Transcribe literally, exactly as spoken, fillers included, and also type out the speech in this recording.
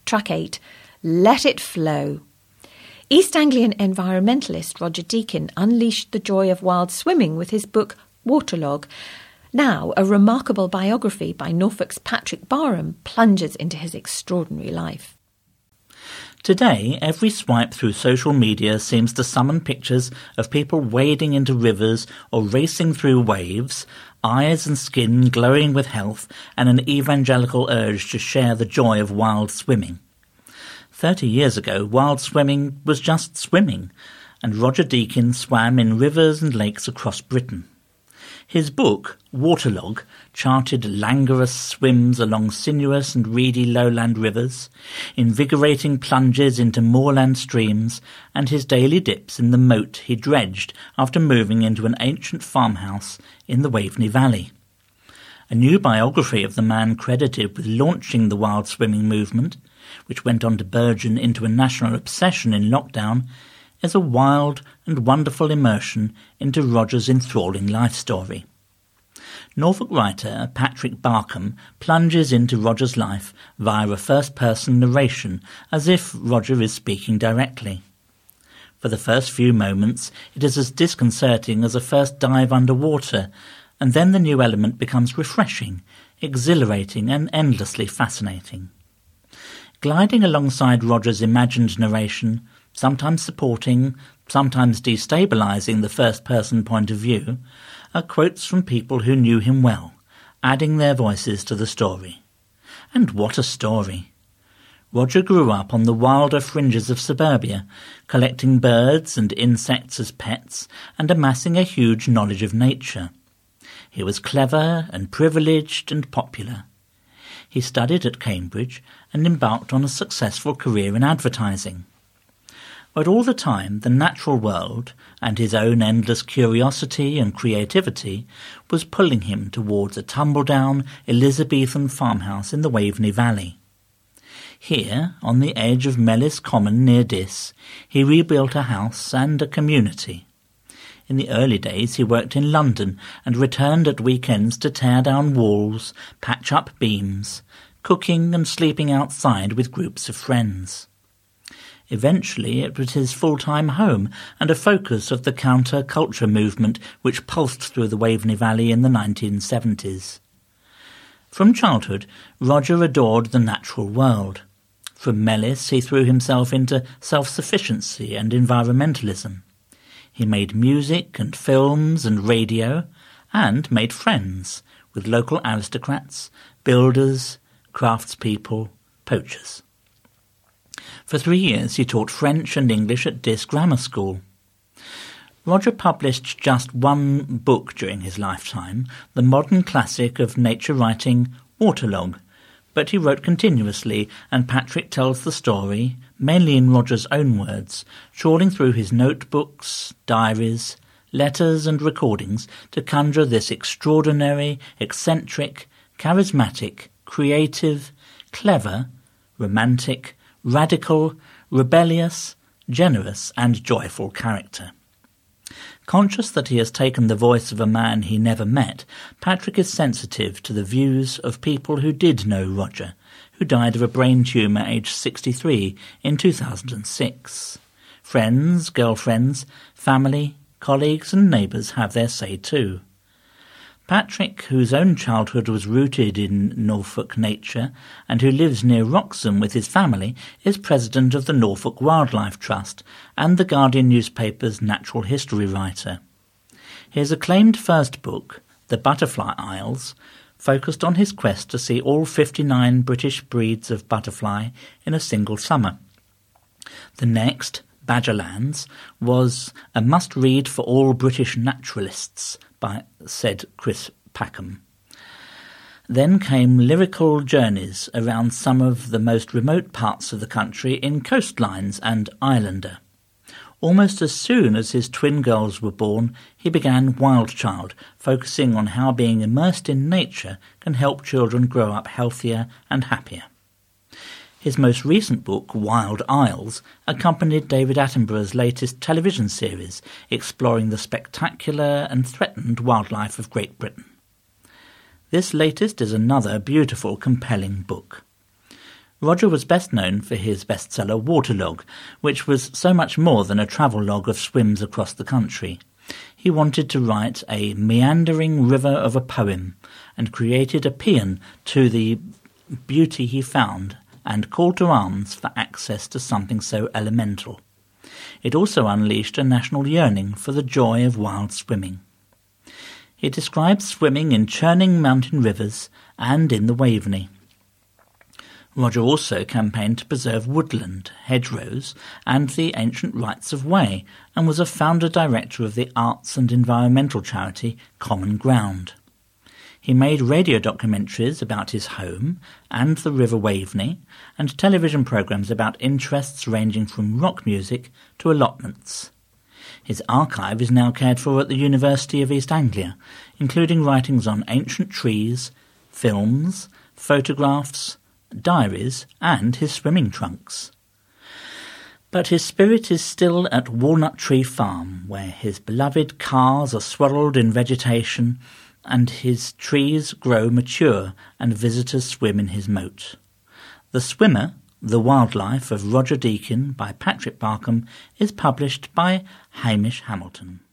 track eight, Let It Flow. East Anglian environmentalist Roger Deakin unleashed the joy of wild swimming with his book Waterlog. Now, a remarkable biography by Norfolk's Patrick Barham plunges into his extraordinary life. Today, every swipe through social media seems to summon pictures of people wading into rivers or racing through waves, eyes and skin glowing with health, and an evangelical urge to share the joy of wild swimming. Thirty years ago, wild swimming was just swimming, and Roger Deakin swam in rivers and lakes across Britain. His book, Waterlog, charted languorous swims along sinuous and reedy lowland rivers, invigorating plunges into moorland streams, and his daily dips in the moat he dredged after moving into an ancient farmhouse in the Waveney Valley. A new biography of the man credited with launching the wild swimming movement, which went on to burgeon into a national obsession in lockdown, is a wild and wonderful immersion into Roger's enthralling life story. Norfolk writer Patrick Barham plunges into Roger's life via a first-person narration, as if Roger is speaking directly. For the first few moments, it is as disconcerting as a first dive underwater, and then the new element becomes refreshing, exhilarating, and endlessly fascinating. Gliding alongside Roger's imagined narration, sometimes supporting, sometimes destabilising the first-person point of view, are quotes from people who knew him well, adding their voices to the story. And what a story! Roger grew up on the wilder fringes of suburbia, collecting birds and insects as pets and amassing a huge knowledge of nature. He was clever and privileged and popular. He studied at Cambridge and embarked on a successful career in advertising. But all the time, the natural world, and his own endless curiosity and creativity, was pulling him towards a tumble-down Elizabethan farmhouse in the Waveney Valley. Here, on the edge of Mellis Common near Diss, he rebuilt a house and a community. In the early days he worked in London and returned at weekends to tear down walls, patch up beams, cooking and sleeping outside with groups of friends. Eventually it was his full-time home and a focus of the counter-culture movement which pulsed through the Waveney Valley in the nineteen seventies. From childhood, Roger adored the natural world. From Mellis he threw himself into self-sufficiency and environmentalism. He made music and films and radio, and made friends with local aristocrats, builders, craftspeople, poachers. For three years he taught French and English at Diss Grammar School. Roger published just one book during his lifetime, the modern classic of nature writing, Waterlog, but he wrote continuously, and Patrick tells the story, mainly in Roger's own words, trawling through his notebooks, diaries, letters and recordings to conjure this extraordinary, eccentric, charismatic, creative, clever, romantic, radical, rebellious, generous and joyful character. Conscious that he has taken the voice of a man he never met, Patrick is sensitive to the views of people who did know Roger, who died of a brain tumour aged sixty-three in two thousand six. Friends, girlfriends, family, colleagues and neighbours have their say too. Patrick, whose own childhood was rooted in Norfolk nature and who lives near Wroxham with his family, is president of the Norfolk Wildlife Trust and the Guardian newspaper's natural history writer. His acclaimed first book, The Butterfly Isles, focused on his quest to see all fifty-nine British breeds of butterfly in a single summer. The next, Badgerlands, was a must-read for all British naturalists, by said Chris Packham. Then came lyrical journeys around some of the most remote parts of the country in Coastlines and Islander. Almost as soon as his twin girls were born, he began Wildchild, focusing on how being immersed in nature can help children grow up healthier and happier. His most recent book, Wild Isles, accompanied David Attenborough's latest television series, exploring the spectacular and threatened wildlife of Great Britain. This latest is another beautiful, compelling book. Roger was best known for his bestseller Waterlog, which was so much more than a travel-log of swims across the country. He wanted to write a meandering river of a poem, and created a paean to the beauty he found, and called to arms for access to something so elemental. It also unleashed a national yearning for the joy of wild swimming. He describes swimming in churning mountain rivers and in the Waveney. Roger also campaigned to preserve woodland, hedgerows, and the ancient rights of way, and was a founder-director of the arts and environmental charity Common Ground. He made radio documentaries about his home and the River Waveney, and television programmes about interests ranging from rock music to allotments. His archive is now cared for at the University of East Anglia, including writings on ancient trees, films, photographs, diaries, and his swimming trunks. But his spirit is still at Walnut Tree Farm, where his beloved cars are swaddled in vegetation, and his trees grow mature and visitors swim in his moat. The Swimmer, The Wildlife of Roger Deakin by Patrick Barkham is published by Hamish Hamilton.